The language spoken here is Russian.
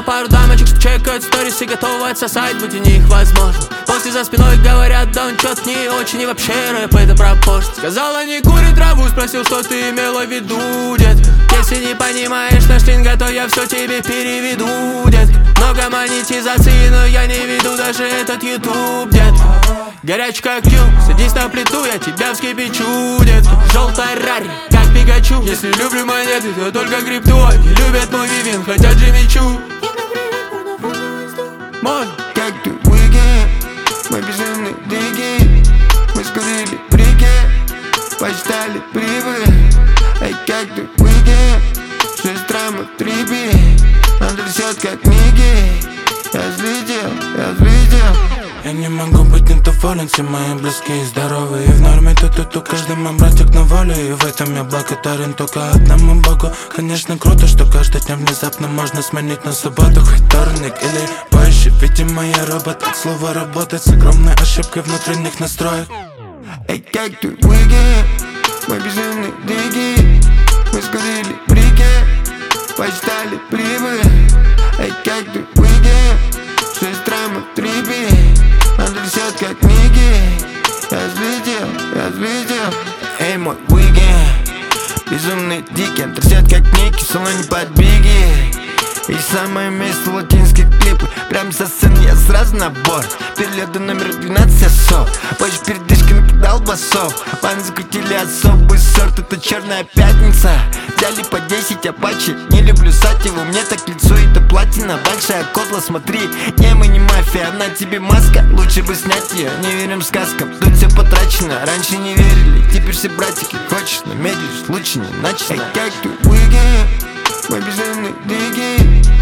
пару дамочек, что чекают сторис и готовы отсосать, будь у них возможно. После за спиной говорят, да он чё-то не очень, и вообще рэп это про пошлость. Сказала не кури траву, спросил, что ты имела в виду, детка. Если не понимаешь наш линга, то я все тебе переведу, детка. Много монетизации, но я не веду даже этот YouTube, детка. Горячий как Q, садись на плиту, я тебя вскипячу, детка. Желтая Рари, как Пикачу. Если люблю монеты, то только крипту. Они любят мой вивин, хотят же мечу. Мой, как ты уикенд, мы безумные диги. Мы скурили брикет, посчитали прибыль. Эй, как ты уикенд, 6 рамок трипи. Он трясет как Микки. Я взлетел. Я не могу быть недоволен, все мои близкие здоровы и в норме. Тут каждый мой братик на воле, и в этом я благодарен только одному Богу. Конечно круто, что каждый день внезапно можно сменить на субботу, хоть вторник или позже. Видимо я робот, от слова работать с огромной ошибкой внутренних настроек. Эй, как ты уикенд, мы безумные диги. Мы скурили брикет, посчитали прибыль. Эй, как ты уикенд, 6 рамок трипи. Он трясет как Микки. Я взлетел. Эй, мой уикенд, безумный дикий. Он трясет как Микки, в салоне под Бигги. И самое место латинских клипы. Прям со сцены я сразу на борт. Перелеты номер 12 особ. Позже передышки накидал басов. Паны закрутили особый сорт. Это черная пятница. Взяли по 10 апачи. Не люблю сативу, мне так лицо это платина. Большая козла, смотри, не мы не мафия. На тебе маска, лучше бы снять ее. Не верим сказкам, тут все потрачено. Раньше не верили, теперь все братики. Хочешь, но медлишь, лучше не начинай. Эй, как ты уикенд, мы безумные диги.